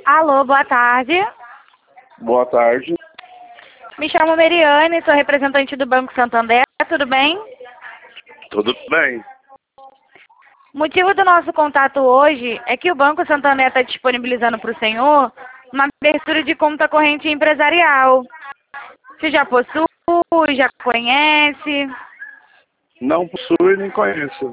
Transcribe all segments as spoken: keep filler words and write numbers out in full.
Alô, boa tarde. Boa tarde. Me chamo Meriane, sou representante do Banco Santander, tudo bem? Tudo bem? O motivo do nosso contato hoje é que o Banco Santander está disponibilizando para o senhor uma abertura de conta corrente empresarial. Você já possui, já conhece? Não possui nem conheço.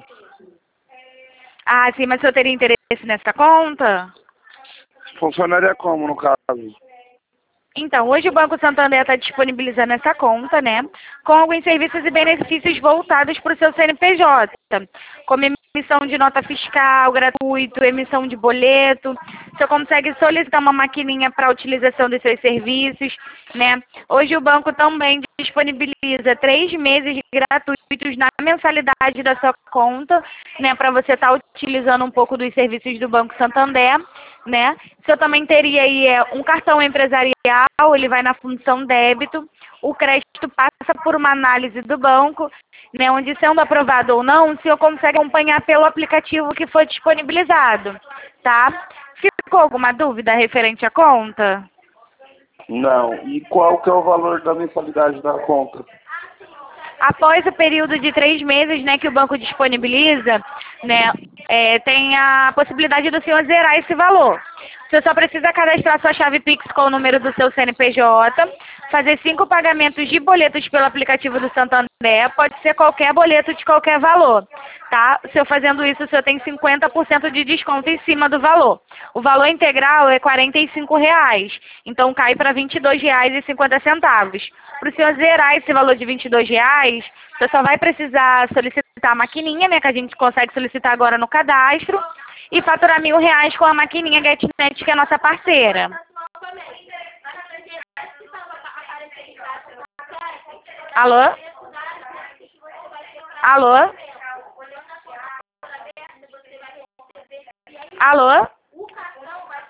Ah, sim, mas o senhor teria interesse nessa conta? Funcionaria como, no caso? Então, hoje o Banco Santander está disponibilizando essa conta, né, com alguns serviços e benefícios voltados para o seu C N P J, como emissão de nota fiscal gratuito, emissão de boleto. Você consegue solicitar uma maquininha para a utilização dos seus serviços, né. Hoje o banco também disponibiliza três meses gratuitos na mensalidade da sua conta, né, para você estar utilizando um pouco dos serviços do Banco Santander, né. O senhor também teria aí é, um cartão empresarial, ele vai na função débito, o crédito passa por uma análise do banco, né, onde sendo aprovado ou não, o senhor consegue acompanhar pelo aplicativo que foi disponibilizado, tá? Ficou alguma dúvida referente à conta? Não. E qual que é o valor da mensalidade da conta? Após o período de três meses, né, que o banco disponibiliza, né, é, tem a possibilidade do senhor zerar esse valor. O senhor só precisa cadastrar sua chave Pix com o número do seu C N P J, fazer cinco pagamentos de boletos pelo aplicativo do Santander, pode ser qualquer boleto de qualquer valor, tá? O senhor fazendo isso, o senhor tem cinquenta por cento de desconto em cima do valor. O valor integral é quarenta e cinco reais, então cai para vinte e dois reais e cinquenta centavos. Para o senhor zerar esse valor de vinte e dois reais, você só vai precisar solicitar a maquininha, né, que a gente consegue solicitar agora no cadastro, e faturar mil reais com a maquininha GetNet, que é a nossa parceira. Alô? Alô? Alô?